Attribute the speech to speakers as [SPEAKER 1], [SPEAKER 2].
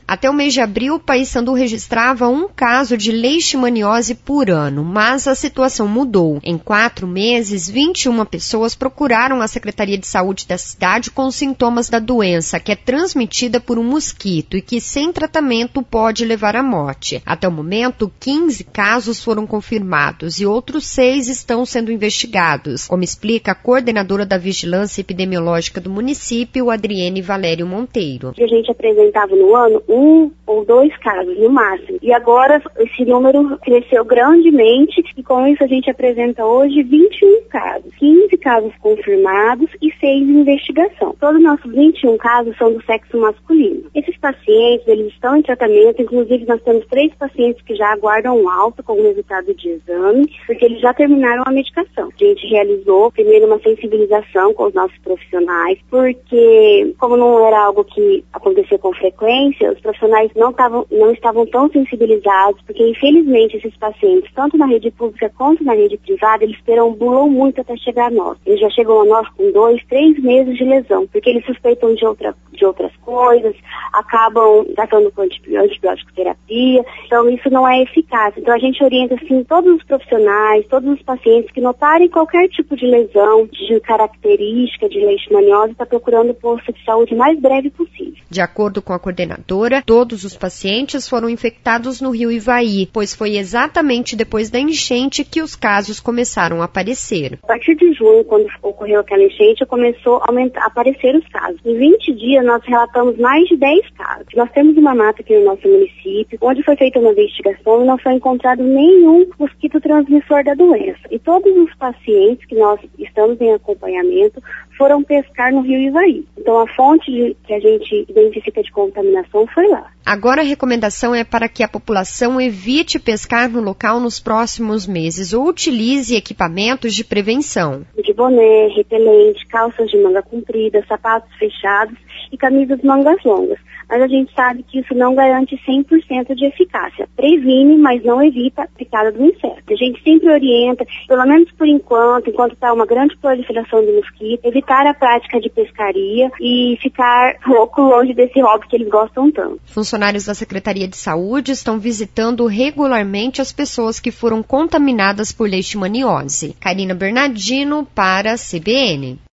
[SPEAKER 1] Até o mês de abril, Paissandu registrava um caso de leishmaniose por ano, mas a situação mudou. Em 4 meses, 21 pessoas procuraram a Secretaria de Saúde da cidade com sintomas da doença, que é transmitida por um mosquito e que, sem tratamento, pode levar à morte. Até o momento, 15 casos foram confirmados e outros 6 estão sendo investigados, como explica a coordenadora da Vigilância Epidemiológica do município, Adriene Valério Monteiro.
[SPEAKER 2] A gente apresentava no ano 1 ou 2 casos, no máximo. E agora esse número cresceu grandemente e com isso a gente apresenta hoje 21 casos. 15 casos confirmados e 6 em investigação. Todos os nossos 21 casos são do sexo masculino. Esses pacientes, eles estão em tratamento, inclusive nós temos 3 pacientes que já aguardam um alta com o resultado de exame, porque eles já terminaram a medicação. A gente realizou primeiro uma sensibilização com os nossos profissionais, porque como não era algo que acontecia com frequência, os profissionais não estavam tão sensibilizados, porque infelizmente esses pacientes, tanto na rede pública quanto na rede privada, eles perambulam muito até chegar a nós. Eles já chegam a nós com 2, 3 meses de lesão, porque eles suspeitam de outras coisas, acabam tratando com antibiótico terapia, então isso não é eficaz. Então a gente orienta assim todos os profissionais, todos os pacientes que notarem qualquer tipo de lesão, de característica de leishmaniose, está procurando o posto de saúde o mais breve possível.
[SPEAKER 1] De acordo com a coordenadora, todos os pacientes foram infectados no rio Ivaí, pois foi exatamente depois da enchente que os casos começaram a aparecer.
[SPEAKER 2] A partir de junho, quando ocorreu aquela enchente, começou a aparecer os casos. Em 20 dias, nós relatamos mais de 10 casos. Nós temos uma mata aqui no nosso município, onde foi feita uma investigação e não foi encontrado nenhum mosquito transmissor da doença. E todos os pacientes que nós estamos em acompanhamento foram pescar no rio Ivaí. Então, a fonte que a gente identifica de contaminação foi lá.
[SPEAKER 1] Agora, a recomendação é para que a população evite pescar no local nos próximos meses ou utilize equipamentos de prevenção.
[SPEAKER 2] De boné, repelente, calças de manga comprida, sapatos fechados e camisas mangas longas. Mas a gente sabe que isso não garante 100% de eficácia. Previne, mas não evita a picada do inseto. A gente sempre orienta, pelo menos por enquanto está uma grande proliferação de mosquito, evitar a prática de pescaria e ficar um pouco longe desse hobby que eles gostam tanto.
[SPEAKER 1] Funcionários da Secretaria de Saúde estão visitando regularmente as pessoas que foram contaminadas por leishmaniose. Karina Bernardino para a CBN.